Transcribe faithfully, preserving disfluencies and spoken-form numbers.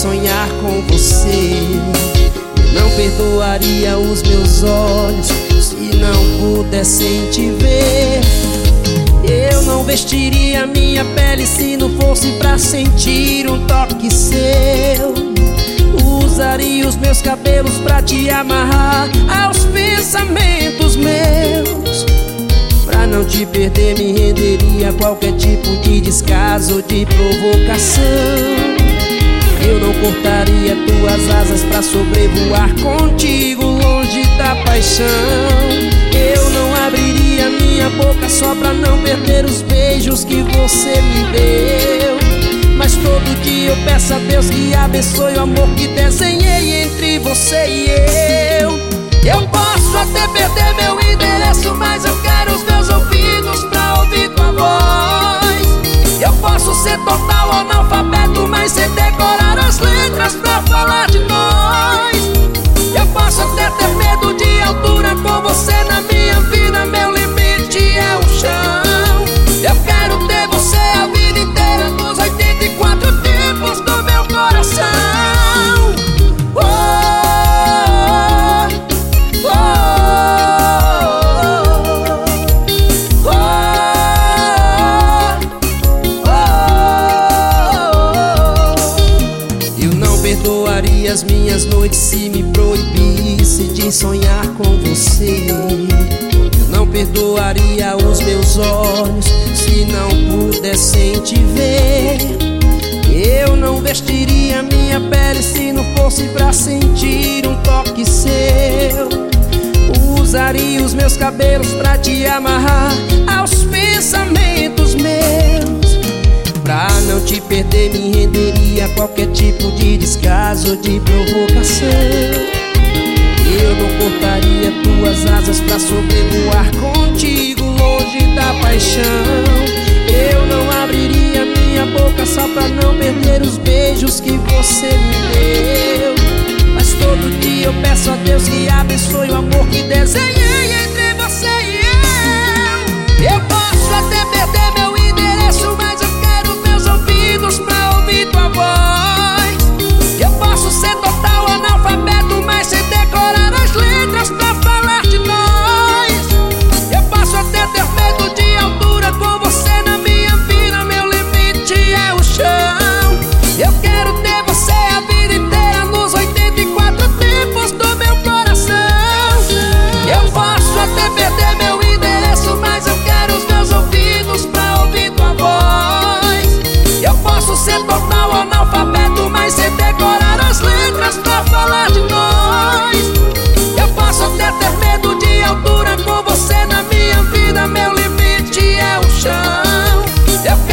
sonhar com você. Eu não perdoaria os meus olhos se não pudessem te ver. Eu não vestiria minha pele se não fosse pra sentir um toque seu. Usaria os meus cabelos pra te amarrar aos pensamentos meus. Pra não te perder me renderia a qualquer tipo de descaso, de provocação. Eu não cortaria tuas asas pra sobrevoar contigo longe da paixão. Eu não abriria minha boca só pra não perder os beijos que você me deu. Mas todo dia eu peço a Deus que abençoe o amor que desenhei entre você e eu. Eu posso até perder meu endereço, mas eu quero os meus ouvidos pra ouvir tua voz. Eu posso ser total analfabeto, mas sei decorar as letras pra falar de nós. Eu posso até ter medo de altura, com você na minha vida meu limite é o chão. Eu quero ter você a vida inteira, nos oitenta e quatro tempos do meu coração. Oh, oh, oh, oh, oh. Eu não perdoaria as minhas noites se me proibisse de sonhar com você. Eu não perdoaria os meus olhos se não pudessem te ver. Eu não vestiria minha pele se não fosse pra sentir um toque seu. Usaria os meus cabelos pra te amarrar aos pensamentos meus. Pra não te perder me renderia a qualquer tipo de descaso, de provocação. Eu não cortaria tuas asas pra sobrevoar contigo longe da paixão. Eu não abriria minha boca só pra não perder os beijos que você me deu. Mas todo dia eu peço a Deus que abençoe o amor que desenhei entre você e eu. Eu posso até perder meu endereço, mas eu quero meus ouvidos pra ouvir tua voz. Eu posso ser total analfabeto, mas sei decorar as letras pra falar de nós. Eu posso até ter medo de altura, com você na minha vida meu limite é o chão. Eu quero ter você a vida inteira, nos oitenta e quatro tempos do meu coração. Eu posso até perder meu endereço, mas eu quero os meus ouvidos pra ouvir tua voz. Eu posso ser total analfabeto, mas sei decorar as letras pra falar de nós. Eu posso até ter medo de altura, com você na minha vida meu limite é o chão. Eu